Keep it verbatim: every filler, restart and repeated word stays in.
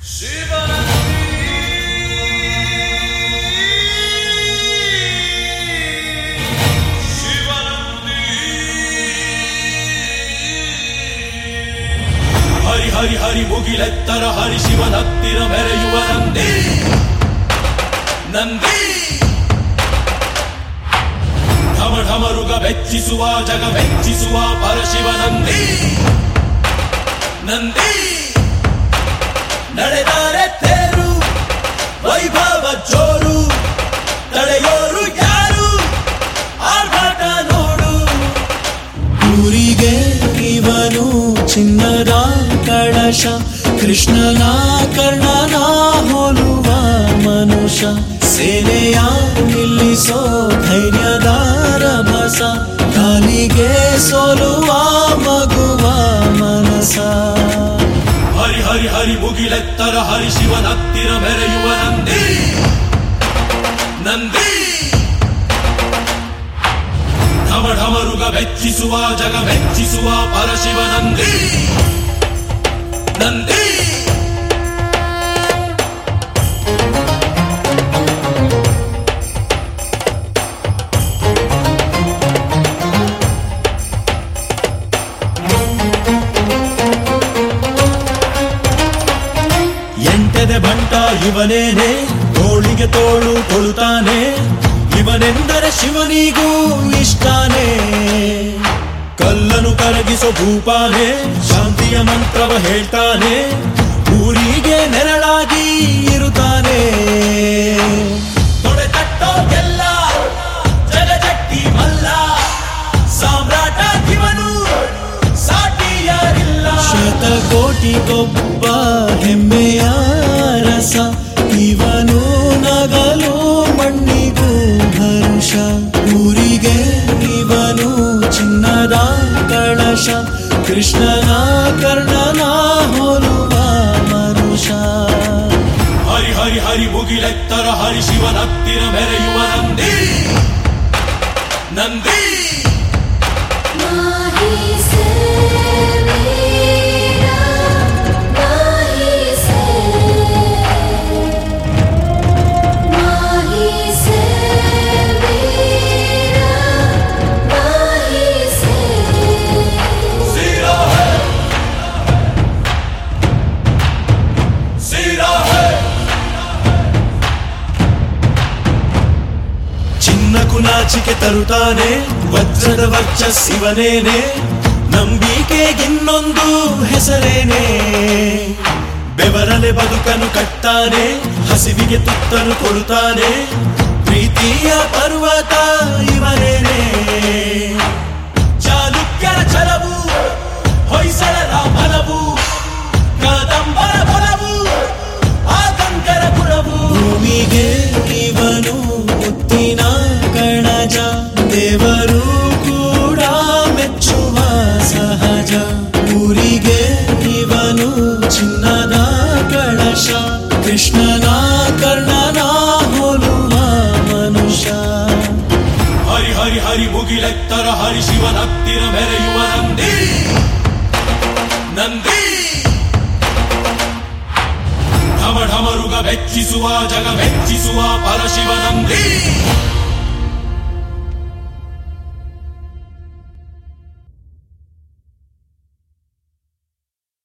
ಹರಿ ಹರಿ ಹರಿ ಮುಗಿಲೆತ್ತರ ಹರಿ ಶಿವನತ್ತಿರ ಮೆರೆಯುವ ನಂದಿ ನಂದಿ ಢಮ ಢಮರುಗ ಬೆಚ್ಚಿಸುವ ಜಗ ಬೆಚ್ಚಿಸುವ ಪರಶಿವ ನಂದಿ ನಂದಿ ನಡೆದರೆ ತೇರು ವೈಭವ ಜೋರು ತಡೆಯೋರು ಯಾರು ಆರ್ಭಟ ನೋಡು ಊರಿಗೆ ಇವನು ಚಿನ್ನದ ಕಳಶ ಕೃಷ್ಣನ ಕರ್ಣನ ಹೋಲುವ ಮನುಷ್ಯ ಸೇನೆಯ ನಿಲ್ಲಿಸೋ ಧೈರ್ಯದ ರಭಸ ಕಾಲಿಗೆ ಸೋಲುವ ಮಗುವ ಮನಸ ಹರಿ ಹರಿ ಹರಿ ಮುಗಿಲೆತ್ತರ ಹರಿ ಶಿವನತ್ತಿರ ಮೆರೆಯುವ ನಂದಿ ನಂದಿ ಢಮ ಢಮರುಗ ಬೆಚ್ಚಿಸುವ ಜಗ ಬೆಚ್ಚಿಸುವ ಪರಶಿವ ನಂದಿ ನಂದಿ ಎಂಟದೆ ಬಂಟ ಇವನೇನೆ ತೋಳಿಗೆ ತೋಳು ಕೊಡುತ್ತಾನೆ ಇವನೆಂದರೆ ಶಿವನಿಗೂ ಇಷ್ಟಾನೆ ಕಲ್ಲನು ಕರಗಿಸೋ ಭೂಪಾನೆ ಶಾಂತಿಯ ಮಂತ್ರವ ಹೇಳ್ತಾನೆ ಊರಿಗೆ ನೆರಳಾಗಿ ಇರುತ್ತಾನೆ ತೊಡೆ ತಟ್ಟೋ ಎಲ್ಲ ಜಗಜಟ್ಟಿ ಮಲ್ಲ ಸಾಮ್ರಾಟ ಇವನು ಸಾಟಿ ಯಾರಿಲ್ಲ ಶತಕೋಟಿಗೊಬ್ಬ ಹೆಮ್ಮೆಯ ರಸ ಇವನು ನಗಲು ಮಣ್ಣಿಗೂ ಹರುಷ ಊರಿಗೆ ಇವನು ಚಿನ್ನದ ಕಳಶ ಕೃಷ್ಣನ ಕರ್ಣನ ಹೋಲುವ ಮನುಷ್ಯ ಹರಿ ಹರಿ ಹರಿ ಮುಗಿಲೆತ್ತರ ಹರಿ ಶಿವನತ್ತಿರ ಮೆರೆಯುವ ನಂದಿ ನಂದಿ ಚಿನ್ನಕು ನಾಚಿಕೆ ತರುತ್ತಾನೆ ವಜ್ರದ ವರ್ಚಸ್ಸಿವನೇನೆ ನಂಬಿಕೆಗಿನ್ನೊಂದು ಹೆಸರೇನೆ ಬೆವರಲೆ ಬದುಕನ್ನು ಕಟ್ತಾನೆ ಹಸಿವಿಗೆ ತುತ್ತನ್ನು ಕೊಡುತ್ತಾನೆ ಪ್ರೀತಿಯ ಪರ್ವತ ಇವನೇನೆ ಚಾಲುಕ್ಯರ ಛಲವು ಹೊಯ್ಸಳರ ಬಲವು ಕದಂಬರ ಬಲವು ಆತಂಕರ ಗುಣವು ಭೂಮಿಗೆ ಇವನು ಮುತ್ತಿನ ಕಣಜ ದೇವರು ಕೂಡ ಮೆಚ್ಚುವ ಸಹಜ ಊರಿಗೆ ಇವನು ಚಿನ್ನದ ಕಳಶ ಕೃಷ್ಣನ ಕರ್ಣನ ಹೋಲುವ ಮನುಷ್ಯ ಹರಿ ಹರಿ ಹರಿ ಮುಗಿಲೆತ್ತರ ಹರಿ ಶಿವನತ್ತಿರ ಮೆರೆಯುವ ನಂದಿ ನಂದಿ ಢಮ ಢಮರುಗ ಬೆಚ್ಚಿಸುವ ಜಗ ಬೆಚ್ಚಿಸುವ ಪರಶಿವ ನಂದಿ